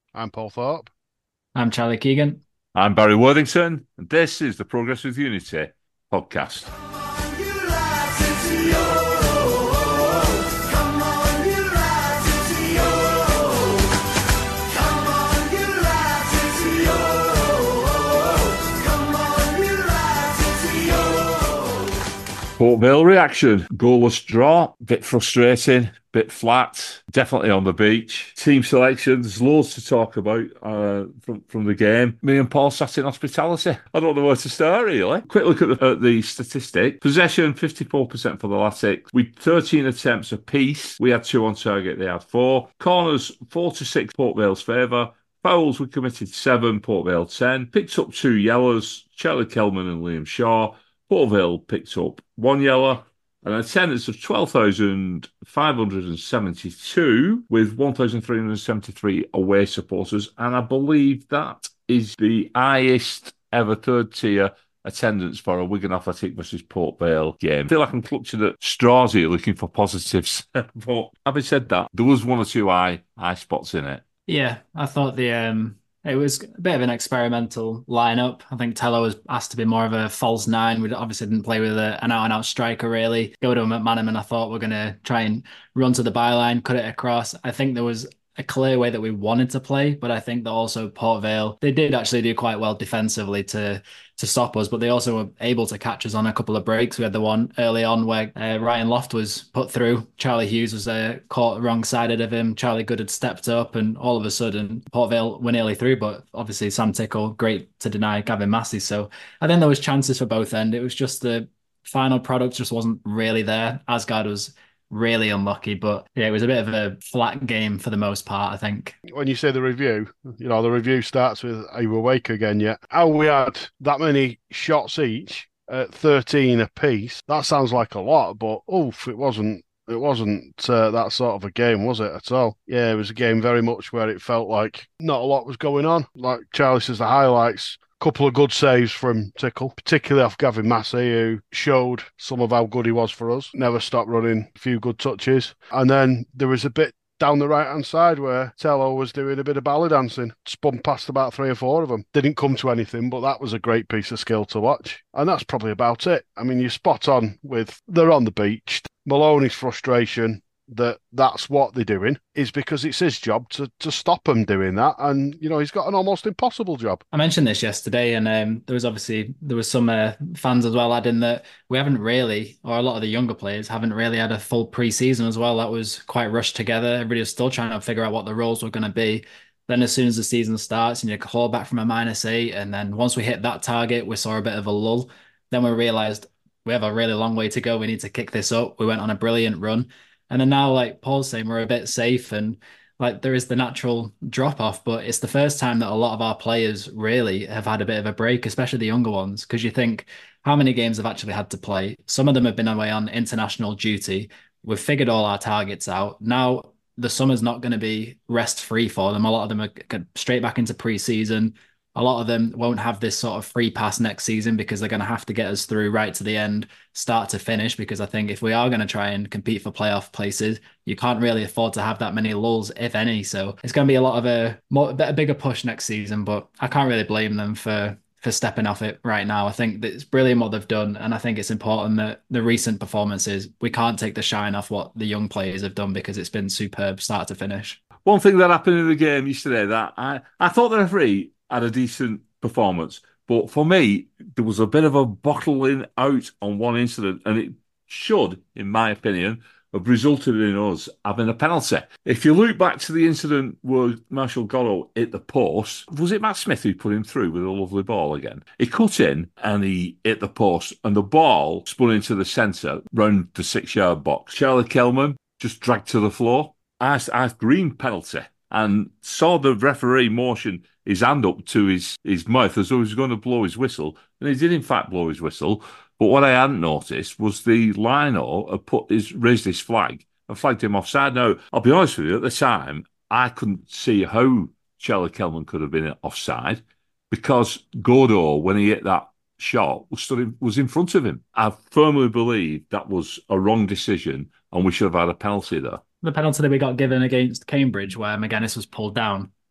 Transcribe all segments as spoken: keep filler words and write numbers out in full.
I'm Paul Thorpe. I'm Charlie Keegan. I'm Barry Worthington, and this is the Progress with Unity podcast. Port Vale reaction, goalless draw, bit frustrating, bit flat, definitely on the beach. Team selection, there's loads to talk about uh, from, from the game. Me and Paul sat in hospitality. I don't know where to start, really. Quick look at the, at the statistic. Possession, fifty-four percent for the last six. We thirteen attempts apiece. We had two on target, they had four. Corners, four to six, Port Vale's favour. Fouls, we committed seven, Port Vale ten. Picked up two yellows, Charlie Kelman and Liam Shaw. Port Vale picked up one yellow, an attendance of twelve thousand five hundred seventy-two with one thousand three hundred seventy-three away supporters. And I believe that is the highest ever third tier attendance for a Wigan Athletic versus Port Vale game. I feel like I'm clutching at straws here looking for positives. But having said that, there was one or two high, high spots in it. Yeah, I thought the um it was a bit of an experimental lineup. I think Tello was asked to be more of a false nine. We obviously didn't play with a, an out-and-out striker really. Go to McManaman, I thought we're gonna try and run to the byline, cut it across. I think there was a clear way that we wanted to play, but I think that also Port Vale, they did actually do quite well defensively to to stop us, but they also were able to catch us on a couple of breaks. We had the one early on where uh, Ryan Loft was put through. Charlie Hughes was uh, caught wrong sided of him. Charlie Good had stepped up, and all of a sudden, Port Vale were nearly through. But obviously, Sam Tickle, great to deny Gavin Massey. So I think there was chances for both end. It was just the final product just wasn't really there. Asgard was really unlucky, but yeah, it was a bit of a flat game for the most part, I think. When you say the review, you know, the review starts with, "Are you awake again yet?" How we had that many shots each at thirteen apiece, that sounds like a lot, but oof, it wasn't. It wasn't uh, that sort of a game, was it, at all? Yeah, it was a game very much where it felt like not a lot was going on. Like Charlie says, the highlights, couple of good saves from Tickle, particularly off Gavin Massey, who showed some of how good he was for us. Never stopped running, a few good touches. And then there was a bit down the right hand side where Tello was doing a bit of ballet dancing, spun past about three or four of them. Didn't come to anything, but that was a great piece of skill to watch. And that's probably about it. I mean, you're spot on with they're on the beach. Maloney's frustration that that's what they're doing is because it's his job to to stop them doing that, and you know he's got an almost impossible job. I mentioned this yesterday, and um, there was obviously there was some uh, fans as well adding that we haven't really, or a lot of the younger players haven't really had a full pre-season as well. That was quite rushed together. Everybody was still trying to figure out what the roles were going to be. Then as soon as the season starts, and you claw back from a minus eight, and then once we hit that target, we saw a bit of a lull. Then we realised we have a really long way to go. We need to kick this up. We went on a brilliant run, and then now, like Paul's saying, we're a bit safe and like there is the natural drop off, but it's the first time that a lot of our players really have had a bit of a break, especially the younger ones, because you think how many games have actually had to play. Some of them have been away on international duty. We've figured all our targets out. Now the summer's not going to be rest free for them. A lot of them are straight back into pre-season. A lot of them won't have this sort of free pass next season because they're going to have to get us through right to the end, start to finish. Because I think if we are going to try and compete for playoff places, you can't really afford to have that many lulls, if any. So it's going to be a lot of a more a bigger push next season. But I can't really blame them for for stepping off it right now. I think that it's brilliant what they've done, and I think it's important that the recent performances we can't take the shine off what the young players have done because it's been superb start to finish. One thing that happened in the game yesterday that I, I thought the referee had a decent performance, but for me, there was a bit of a bottling out on one incident, and it should, in my opinion, have resulted in us having a penalty. If you look back to the incident where Marshall Gordo hit the post, was it Matt Smith who put him through with a lovely ball again? He cut in and he hit the post, and the ball spun into the centre round the six-yard box. Charlie Kelman just dragged to the floor. I, I green penalty and saw the referee motion his hand up to his, his mouth as though he was going to blow his whistle. And he did, in fact, blow his whistle. But what I hadn't noticed was the lino had put his, raised his flag and flagged him offside. Now, I'll be honest with you, at the time, I couldn't see how Charlie Kelman could have been offside because Gordo, when he hit that shot, was, stood in, was in front of him. I firmly believe that was a wrong decision and we should have had a penalty there. The penalty that we got given against Cambridge, where McGuinness was pulled down.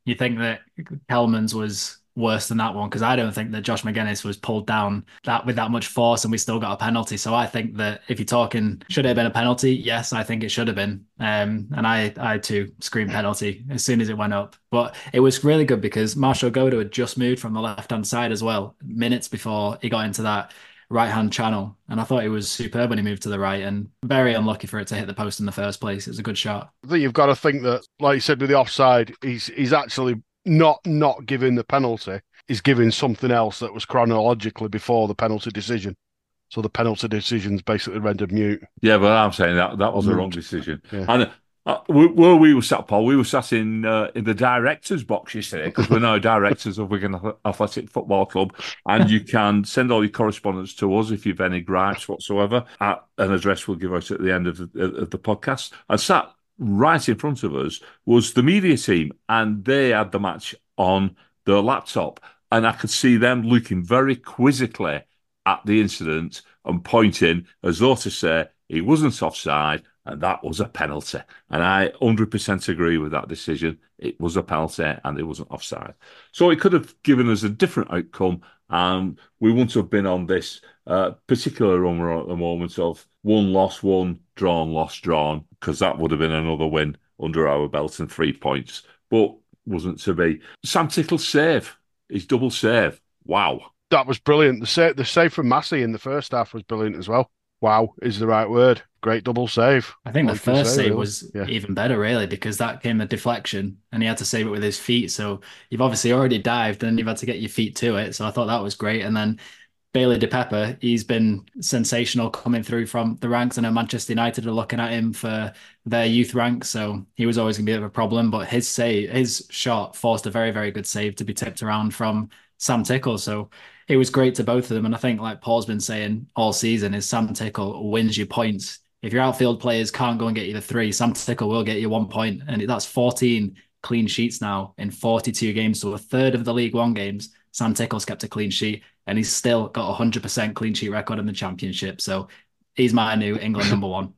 You think that Kelman's was worse than that one? Because I don't think that Josh McGuinness was pulled down that with that much force and we still got a penalty. So I think that if you're talking, should it have been a penalty? Yes, I think it should have been. Um, and I, I too screamed penalty as soon as it went up. But it was really good because Marshall Godo had just moved from the left-hand side as well, minutes before he got into that right-hand channel. And I thought he was superb when he moved to the right and very unlucky for it to hit the post in the first place. It was a good shot. I think you've got to think that, like you said with the offside, he's he's actually not not giving the penalty. He's giving something else that was chronologically before the penalty decision. So the penalty decision's basically rendered mute. Yeah, but I'm saying that that was the wrong decision. Yeah. And uh, where we were sat, Paul, we were sat in uh, in the directors' box yesterday because we're now directors of Wigan Athletic Football Club, and you can send all your correspondence to us if you've any gripes whatsoever at an address we'll give out at the end of the, of the podcast. And sat right in front of us was the media team, and they had the match on their laptop, and I could see them looking very quizzically at the incident and pointing as though to say he wasn't offside and that was a penalty. And I one hundred percent agree with that decision. It was a penalty and it wasn't offside. So it could have given us a different outcome, and we wouldn't have been on this uh, particular run we're on at the moment of one loss, one drawn, lost, drawn, because that would have been another win under our belt and three points. But wasn't to be. Sam Tickle's save, his double save. Wow. That was brilliant. The save, the save from Massey in the first half was brilliant as well. Wow is the right word. Great double save. I think the What you can first say, save really. was Yeah. even better, really, because that came a deflection and he had to save it with his feet. So you've obviously already dived and you've had to get your feet to it. So I thought that was great. And then Bailey De Pepper, he's been sensational coming through from the ranks. I know Manchester United are looking at him for their youth ranks, so he was always going to be a bit of a problem. But his save, his shot forced a very, very good save to be tipped around from Sam Tickle. So it was great to both of them. And I think, like Paul's been saying all season, is Sam Tickle wins you points. If your outfield players can't go and get you the three, Sam Tickle will get you one point. And that's fourteen clean sheets now in forty-two games. So a third of the League One games, Sam Tickle's kept a clean sheet, and he's still got a one hundred percent clean sheet record in the Championship. So he's my new England number one.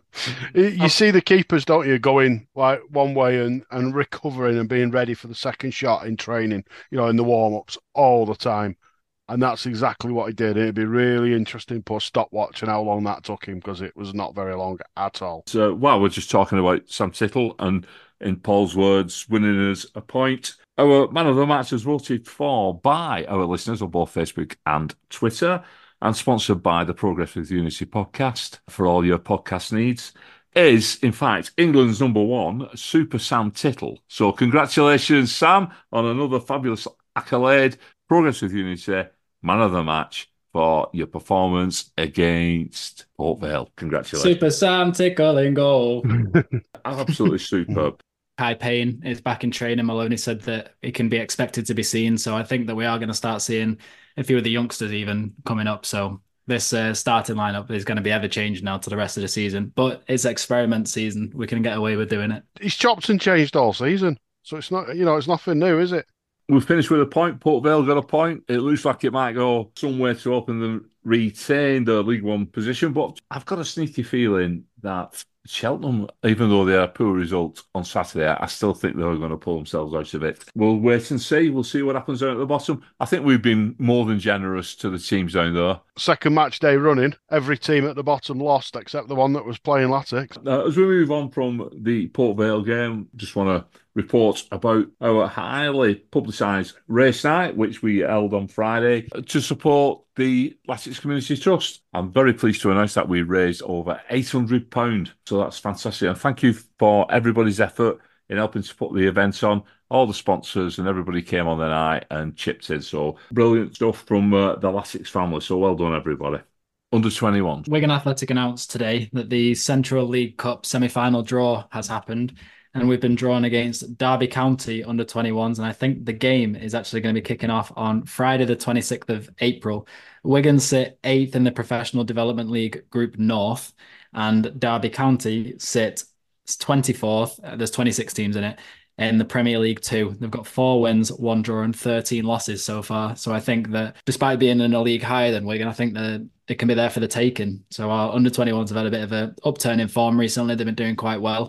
You see the keepers, don't you, going like one way and, and recovering and being ready for the second shot in training, you know, in the warm-ups all the time. And that's exactly what he did. It'd be really interesting to put a stopwatch and how long that took him, because it was not very long at all. So, well, we're just talking about Sam Tickle, and in Paul's words, winning us a point. Our man of the match is voted for by our listeners on both Facebook and Twitter, and sponsored by the Progress with Unity podcast for all your podcast needs, is, in fact, England's number one, Super Sam Tittle. So congratulations, Sam, on another fabulous accolade. Progress with Unity, man of the match for your performance against Port Vale. Congratulations. Super Sam Tickle in goal. Absolutely superb. Kai Payne is back in training. Maloney said that it can be expected to be seen. So I think that we are going to start seeing a few of the youngsters even coming up. So this uh, starting lineup is going to be ever changed now to the rest of the season. But it's experiment season. We can get away with doing it. He's chopped and changed all season. So it's not, you know, it's nothing new, is it? We've finished with a point. Port Vale got a point. It looks like it might go somewhere to open them retain the League One position. But I've got a sneaky feeling that Cheltenham, even though they had a poor result on Saturday, I still think they're going to pull themselves out of it. We'll wait and see. We'll see what happens down at the bottom. I think we've been more than generous to the teams down there. Second match day running, every team at the bottom lost except the one that was playing Latics. Uh, as we move on from the Port Vale game, just want to report about our highly publicised race night, which we held on Friday to support the Latics Community Trust. I'm very pleased to announce that we raised over eight hundred pounds. So that's fantastic. And thank you for everybody's effort in helping to put the event on. All the sponsors and everybody came on the night and chipped in. So brilliant stuff from uh, the Latics family. So well done, everybody. Under twenty-one. Wigan Athletic announced today that the Central League Cup semi-final draw has happened, and we've been drawn against Derby County under twenty-ones, and I think the game is actually going to be kicking off on Friday the twenty-sixth of April. Wigan sit eighth in the Professional Development League Group North, and Derby County sit twenty-fourth. There's twenty-six teams in it. In the Premier League two, they've got four wins, one draw, and thirteen losses so far. So I think that despite being in a league higher than Wigan, I think that it can be there for the taking. So our under twenty-ones have had a bit of a upturn in form recently. They've been doing quite well.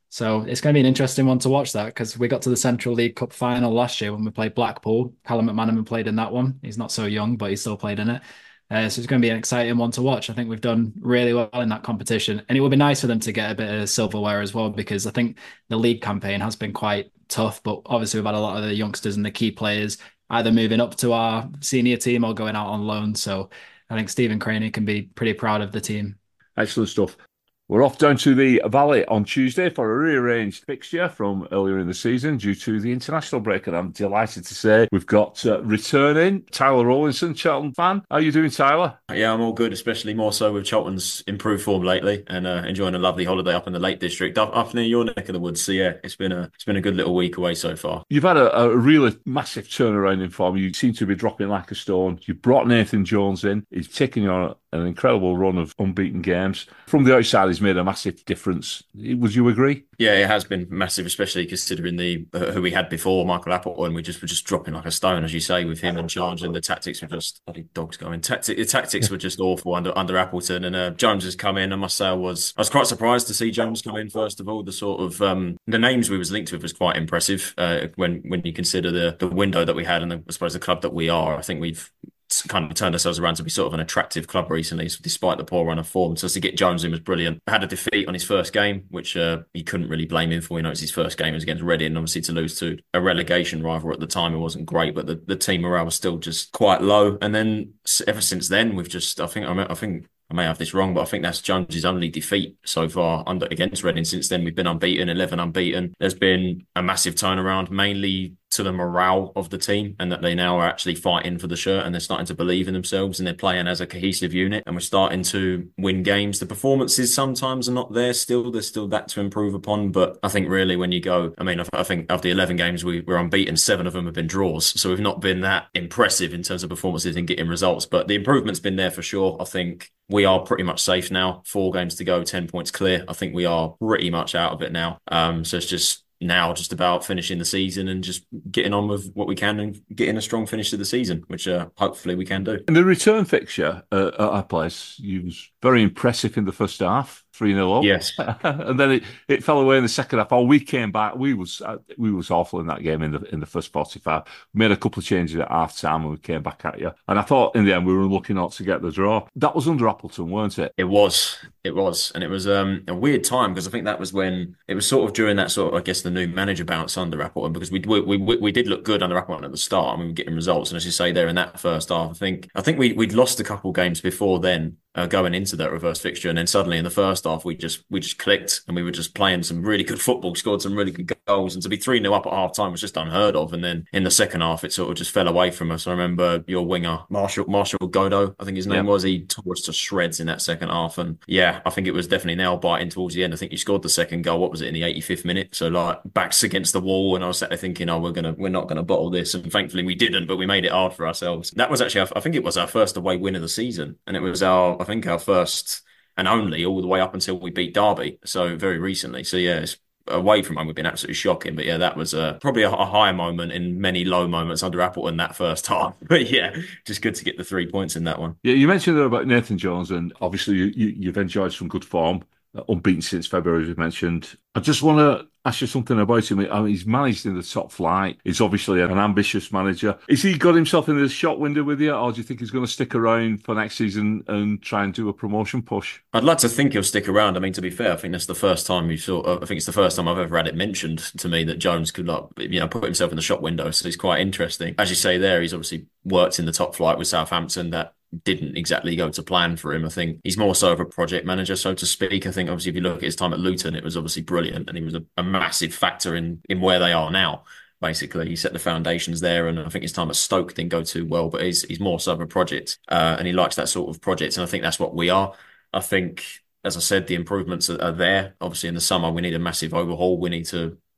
So it's going to be an interesting one to watch that because we got to the Central League Cup final last year when we played Blackpool. Callum McManaman played in that one. He's not so young, but he still played in it. Uh, so it's going to be an exciting one to watch. I think we've done really well in that competition. And it would be nice for them to get a bit of silverware as well, because I think the league campaign has been quite tough. But obviously, we've had a lot of the youngsters and the key players either moving up to our senior team or going out on loan. So I think Stephen Craney can be pretty proud of the team. Excellent stuff. We're off down to the Valley on Tuesday for a rearranged fixture from earlier in the season due to the international break. And I'm delighted to say we've got uh, returning Tyler Rawlinson, Charlton fan. How are you doing, Tyler? Yeah, I'm all good, especially more so with Charlton's improved form lately and uh, enjoying a lovely holiday up in the Lake District, up, up near your neck of the woods. So yeah, it's been a it's been a good little week away so far. You've had a, a really massive turnaround in form. You seem to be dropping like a stone. You brought Nathan Jones in. He's taken you on an incredible run of unbeaten games. From the outside, he's made a massive difference. Would you agree? Yeah, it has been massive, especially considering the uh, who we had before, Michael Appleton. We just were just dropping like a stone, as you say, with him in charge, and the tactics were just bloody dogs going. Tactic, the tactics were just awful under under Appleton, and uh, Jones has come in. I must say, I was I was quite surprised to see Jones come in. First of all, the sort of um, the names we was linked with was quite impressive uh, when when you consider the the window that we had, and the, I suppose the club that we are. I think we've kind of turned ourselves around to be sort of an attractive club recently, despite the poor run of form. So to get Jones in was brilliant. Had a defeat on his first game, which uh, he couldn't really blame him for. You know, it's his first game. It was against Reading. Obviously, to lose to a relegation rival at the time, it wasn't great, but the, the team morale was still just quite low. And then ever since then, we've just, I think, I think I may have this wrong, but I think that's Jones's only defeat so far under against Reading. Since then, we've been unbeaten, eleven unbeaten. There's been a massive turnaround, mainly to the morale of the team, and that they now are actually fighting for the shirt, and they're starting to believe in themselves, and they're playing as a cohesive unit, and we're starting to win games. The performances sometimes are not there still. There's still that to improve upon, but I think really when you go, I mean, I think of the eleven games we were unbeaten, seven of them have been draws, so we've not been that impressive in terms of performances and getting results, but the improvement's been there for sure. I think we are pretty much safe now. Four games to go, ten points clear. I think we are pretty much out of it now. Um, so it's just now just about finishing the season and just getting on with what we can and getting a strong finish to the season, which uh, hopefully we can do. In the return fixture uh, at our place, you was very impressive in the first half. three nil up. Yes. And then it, it fell away in the second half. Oh, we came back. We was uh, we was awful in that game in the in the first forty-five. We made a couple of changes at half time and we came back at you. And I thought in the end we were lucky not to get the draw. That was under Appleton, weren't it? It was. It was. And it was um, a weird time because I think that was when it was sort of during that sort of, I guess, the new manager bounce under Appleton, because we we we, we did look good under Appleton at the start. I mean, we were getting results. And as you say there in that first half, I think I think we, we'd lost a couple of games before then. Uh, going into that reverse fixture, and then suddenly in the first half we just we just clicked and we were just playing some really good football, scored some really good goals, and to be three nil up at half time was just unheard of. And then in the second half it sort of just fell away from us. I remember your winger Marshall Marshall Godo, I think his name Yeah. was, he tore us to shreds in that second half. And yeah, I think it was definitely nail biting towards the end. I think you scored the second goal, what was it, in the eighty-fifth minute? So like backs against the wall, and I was sat there thinking, oh, we're gonna we're not gonna bottle this, and thankfully we didn't, but we made it hard for ourselves. That was actually, I think it was our first away win of the season, and it was our I think our first and only all the way up until we beat Derby, so very recently. So yeah, it's, away from home we've been absolutely shocking. But yeah, that was uh, probably a, a high moment in many low moments under Appleton that first half. But yeah, just good to get the three points in that one. Yeah, you mentioned there about Nathan Jones, and obviously you, you, you've enjoyed some good form, uh, unbeaten since February, as you mentioned. I just want to ask you something about him. I mean, he's managed in the top flight. He's obviously an ambitious manager. Has he got himself in the shot window with you, or do you think he's going to stick around for next season and try and do a promotion push? I'd like to think he'll stick around. I mean, to be fair, I think that's the first time you sort of, I think it's the first time I've ever had it mentioned to me that Jones could, like, you know, put himself in the shop window. So it's quite interesting. As you say there, he's obviously worked in the top flight with Southampton. That didn't exactly go to plan for him. I think he's more so of a project manager, so to speak. I think obviously if you look at his time at Luton, it was obviously brilliant, and he was a, a massive factor in in where they are now. Basically, he set the foundations there, and I think his time at Stoke didn't go too well, but he's he's more so of a project, uh, and he likes that sort of project, and I think that's what we are. I think, as I said, the improvements are, are there. Obviously, in the summer, we need a massive overhaul. We need to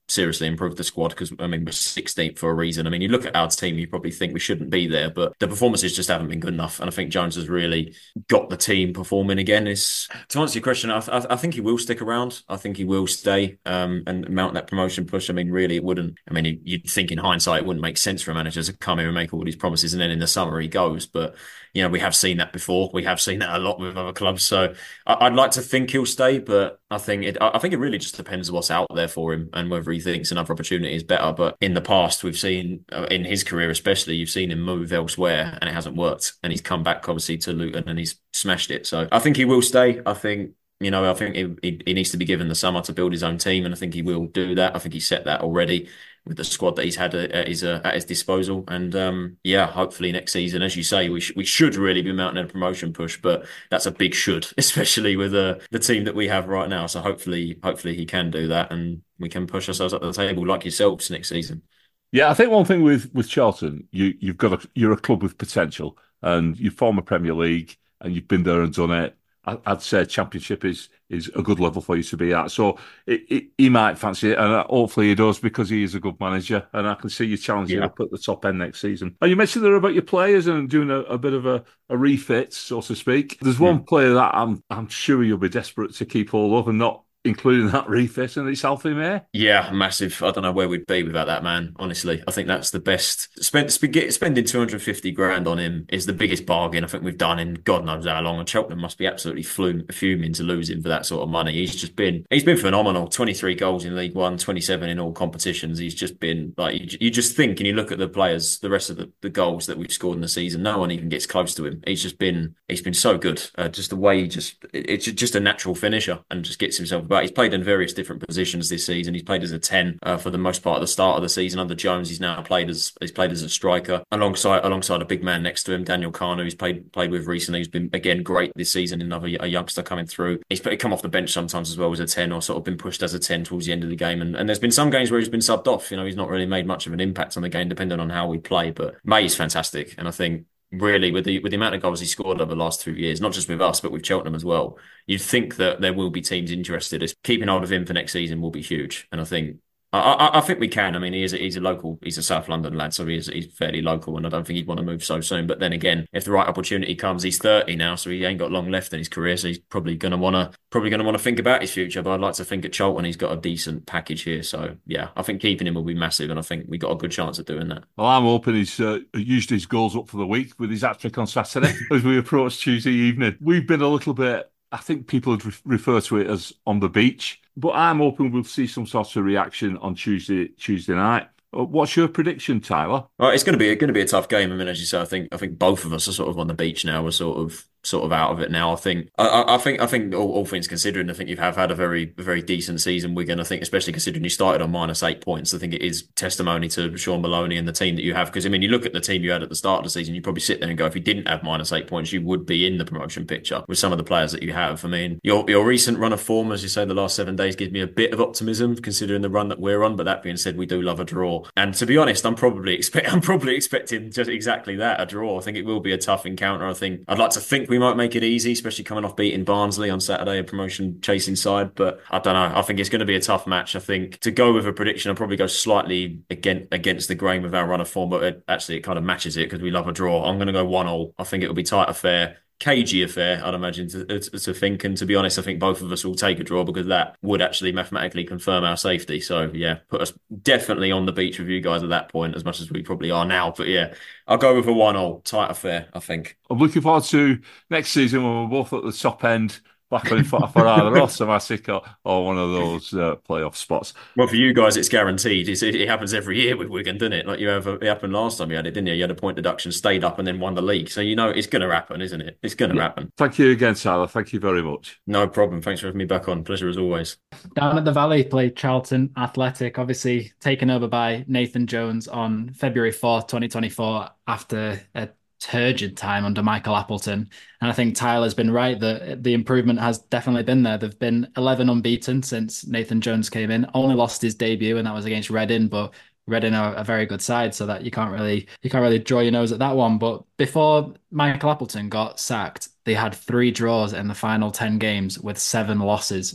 seriously improve the squad because, I mean, we're sixteenth for a reason. I mean, you look at our team, you probably think we shouldn't be there, but the performances just haven't been good enough. And I think Jones has really got the team performing again. Is to answer your question, I, I, I think he will stick around. I think he will stay um, and mount that promotion push. I mean, really, it wouldn't. I mean, you'd think in hindsight, it wouldn't make sense for a manager to come here and make all these promises and then in the summer he goes. But you know, we have seen that before. We have seen that a lot with other clubs. So I, I'd like to think he'll stay, but I think it. I think it really just depends on what's out there for him and whether he thinks another opportunity is better. But in the past, we've seen uh, in his career, especially, you've seen him move elsewhere and it hasn't worked. And he's come back obviously to Luton and he's smashed it. So I think he will stay. I think. You know, I think he, he, he needs to be given the summer to build his own team, and I think he will do that. I think he set that already with the squad that he's had at his uh, at his disposal. And um, yeah, hopefully next season, as you say, we sh- we should really be mounting a promotion push, but that's a big should, especially with uh, the team that we have right now. So hopefully, hopefully he can do that, and we can push ourselves up the table like yourselves next season. Yeah, I think one thing with with Charlton, you you've got a, you're a club with potential, and you form a Premier League, and you've been there and done it. I'd say Championship is is a good level for you to be at. So it, it, he might fancy it, and hopefully he does because he is a good manager. And I can see you challenging yeah. up at the top end next season. And you mentioned there about your players and doing a, a bit of a, a refit, so to speak. There's one mm. player that I'm I'm sure you'll be desperate to keep hold of and not including that refit, and it's Alfie May. Yeah, massive. I don't know where we'd be without that man, honestly. I think that's the best. Spend, spending two hundred fifty grand on him is the biggest bargain I think we've done in God knows how long, and Cheltenham must be absolutely fuming to lose him for that sort of money. He's just been, he's been phenomenal. twenty-three goals in League One, twenty-seven in all competitions. He's just been, like, you, you just think, and you look at the players, the rest of the, the goals that we've scored in the season, no one even gets close to him. He's just been, he's been so good. Uh, just the way he just, it, it's just a natural finisher and just gets himself about. He's played in various different positions this season. He's played as a ten uh, for the most part at the start of the season under Jones. He's now played as he's played as a striker alongside alongside a big man next to him, Daniel Kanu, who's played played with recently. He's been again great this season. Another a youngster coming through. He's come off the bench sometimes as well as a ten, or sort of been pushed as a ten towards the end of the game. And, and there's been some games where he's been subbed off. You know, he's not really made much of an impact on the game, depending on how we play. But May is fantastic, and I think. Really, with the with the amount of goals he scored over the last two years, not just with us, but with Cheltenham as well, you'd think that there will be teams interested. Keeping hold of him for next season will be huge. And I think I, I, I think we can. I mean, he is a, he's a local, he's a South London lad, so he is, he's fairly local, and I don't think he'd want to move so soon. But then again, if the right opportunity comes, he's thirty now, so he ain't got long left in his career, so he's probably going to want to probably going to want to think about his future. But I'd like to think at Charlton he's got a decent package here, so yeah, I think keeping him will be massive, and I think we got a good chance of doing that. Well, I'm hoping he's uh, used his goals up for the week with his hat trick on Saturday as we approach Tuesday evening. We've been a little bit. I think people would re- refer to it as on the beach, but I'm hoping we'll see some sort of reaction on Tuesday Tuesday night. What's your prediction, Tyler? Well, it's going to be going to be a tough game. I mean, as you say, I think I think both of us are sort of on the beach now. We're sort of sort of out of it now. I think I, I think I think all, all things considering, I think you have had a very very decent season, Wigan. I think especially considering you started on minus eight points, I think it is testimony to Sean Maloney and the team that you have. Because I mean, you look at the team you had at the start of the season, you probably sit there and go, if you didn't have minus eight points, you would be in the promotion picture with some of the players that you have. I mean, your your recent run of form, as you say, the last seven days gives me a bit of optimism considering the run that we're on. But that being said, we do love a draw, and to be honest, I'm probably expect I'm probably expecting just exactly that, a draw. I think it will be a tough encounter. I think I'd like to think we might make it easy, especially coming off beating Barnsley on Saturday, a promotion chasing side. But I don't know. I think it's going to be a tough match. I think to go with a prediction, I'll probably go slightly against against the grain with our run of form, but it, actually it kind of matches it because we love a draw. I'm going to go one all. I think it will be tight affair. Cagey affair, I'd imagine, to, to, to think. And to be honest, I think both of us will take a draw because that would actually mathematically confirm our safety. So, yeah, put us definitely on the beach with you guys at that point, as much as we probably are now. But, yeah, I'll go with a one-all. Tight affair, I think. I'm looking forward to next season when we're both at the top end, battling for, for either us, Tomasic, or, or one of those uh, playoff spots. Well, for you guys, it's guaranteed. It's, it, it happens every year with Wigan, doesn't it? Like you have, a, it happened last time you had it, didn't you? You had a point deduction, stayed up, and then won the league. So you know it's going to happen, isn't it? It's going to yeah. happen. Thank you again, Tyler. Thank you very much. No problem. Thanks for having me back on. Pleasure as always. Down at the Valley, played Charlton Athletic, obviously taken over by Nathan Jones on February fourth, twenty twenty-four, after a turgid time under Michael Appleton. And I think Tyler's been right that the improvement has definitely been there. They've been eleven unbeaten since Nathan Jones came in, only lost his debut, and that was against Reading, but Reading are a very good side, so that you can't really you can't really draw your nose at that one. But before Michael Appleton got sacked, they had three draws in the final ten games with seven losses.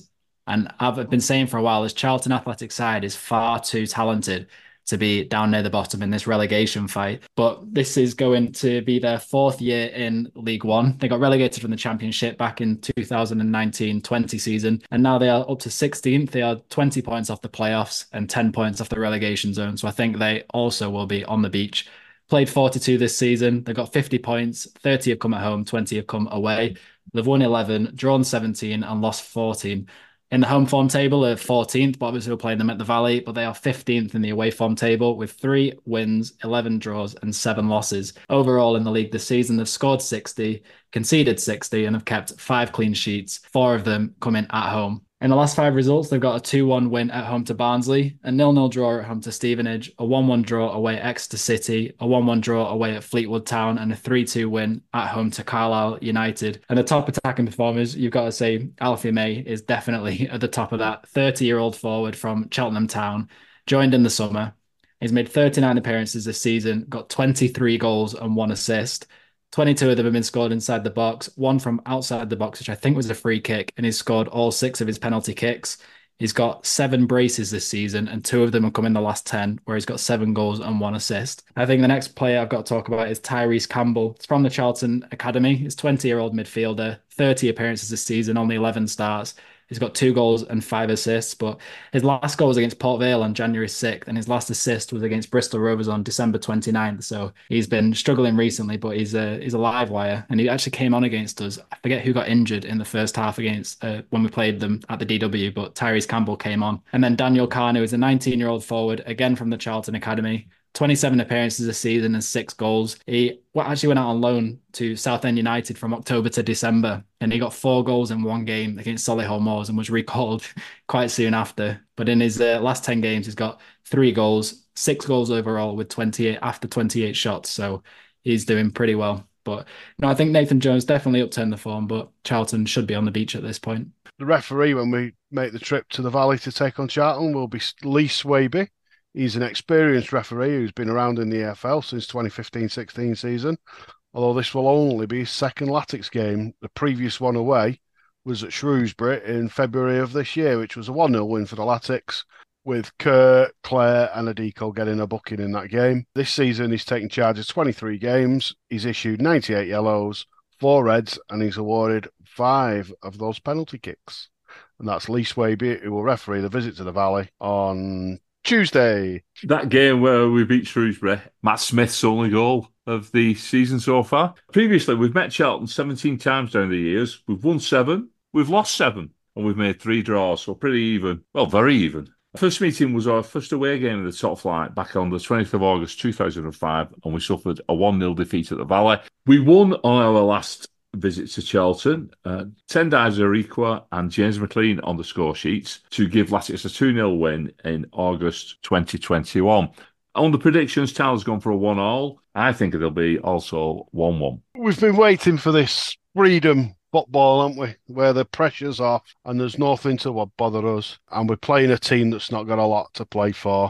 And I've been saying for a while, this Charlton Athletic side is far too talented to be down near the bottom in this relegation fight. But this is going to be their fourth year in League One. They got relegated from the Championship back in two thousand nineteen twenty season, and now they are up to sixteenth. They are twenty points off the playoffs and ten points off the relegation zone. So I think they also will be on the beach. Played forty-two this season. They've got fifty points, thirty have come at home, twenty have come away. They've won eleven, drawn seventeen, and lost fourteen. In the home form table, they're fourteenth, but obviously we're playing them at the Valley, but they are fifteenth in the away form table with three wins, eleven draws, and seven losses. Overall in the league this season, they've scored sixty, conceded sixty, and have kept five clean sheets, four of them coming at home. In the last five results, they've got a two one win at home to Barnsley, a nil nil draw at home to Stevenage, a one one draw away at Exeter City, a one one draw away at Fleetwood Town, and a three two win at home to Carlisle United. And the top attacking performers, you've got to say Alfie May is definitely at the top of that. thirty-year-old forward from Cheltenham Town, joined in the summer. He's made thirty-nine appearances this season, got twenty-three goals and one assist. twenty-two of them have been scored inside the box, one from outside the box, which I think was a free kick, and he's scored all six of his penalty kicks. He's got seven braces this season, and two of them have come in the last ten, where he's got seven goals and one assist. I think the next player I've got to talk about is Tyrese Campbell. It's from the Charlton Academy. He's a twenty-year-old midfielder, thirty appearances this season, only eleven starts. He's got two goals and five assists, but his last goal was against Port Vale on January sixth, and his last assist was against Bristol Rovers on December twenty-ninth. So he's been struggling recently, but he's a he's a live wire, and he actually came on against us. I forget who got injured in the first half against uh, when we played them at the D W, but Tyrese Campbell came on. And then Daniel Kanu is a nineteen-year-old forward, again from the Charlton Academy. twenty-seven appearances this season and six goals. He well, actually went out on loan to Southend United from October to December, and he got four goals in one game against Solihull Moors and was recalled quite soon after. But in his uh, last ten games, he's got three goals, six goals overall with twenty-eight after twenty-eight shots. So he's doing pretty well. But no, I think Nathan Jones definitely upturned the form, but Charlton should be on the beach at this point. The referee, when we make the trip to the Valley to take on Charlton, will be Lee Swaby. He's an experienced referee who's been around in the E F L since twenty fifteen sixteen season, although this will only be his second Latics game. The previous one away was at Shrewsbury in February of this year, which was a one nil win for the Latics, with Kerr, Clare and Adiko getting a booking in that game. This season, he's taken charge of twenty-three games. He's issued ninety-eight yellows, four reds, and he's awarded five of those penalty kicks. And that's Lee Swaby, who will referee the visit to the Valley on Tuesday. That game where we beat Shrewsbury, Matt Smith's only goal of the season so far. Previously, we've met Charlton seventeen times down the years. We've won seven, we've lost seven, and we've made three draws, so pretty even. Well, very even. First meeting was our first away game in the top flight back on the twentieth of August two thousand five, and we suffered a one nil defeat at the Valley. We won on our last visit to Charlton, uh, Tendai Zariqua and James McLean on the score sheets to give Latics a two nil win in August twenty twenty-one. On the predictions, Tyler's gone for a one all. I think it'll be also one one. We've been waiting for this freedom football, haven't we? Where the pressure's off and there's nothing to bother us. And we're playing a team that's not got a lot to play for.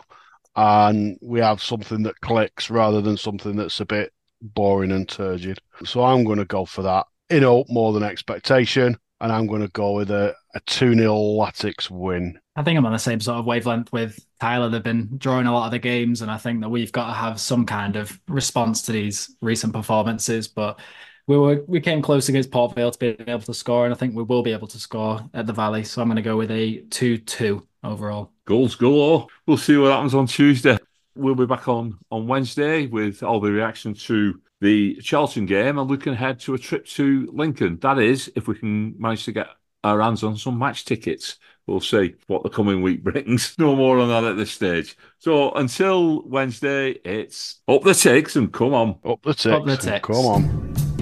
And we have something that clicks rather than something that's a bit boring and turgid. So I'm going to go for that. In hope more than expectation, and I'm going to go with a, a two nil Latics win. I think I'm on the same sort of wavelength with Tyler. They've been drawing a lot of the games, and I think that we've got to have some kind of response to these recent performances. But we were we came close against Port Vale to be able to score, and I think we will be able to score at the Valley. So I'm going to go with a two two overall. Goals galore. We'll see what happens on Tuesday. We'll be back on, on Wednesday with all the reaction to the Charlton game and looking ahead to a trip to Lincoln. That is, if we can manage to get our hands on some match tickets. We'll see what the coming week brings. No more on that at this stage. So until Wednesday, it's up the ticks and come on. Up the ticks. Up the ticks. Come on.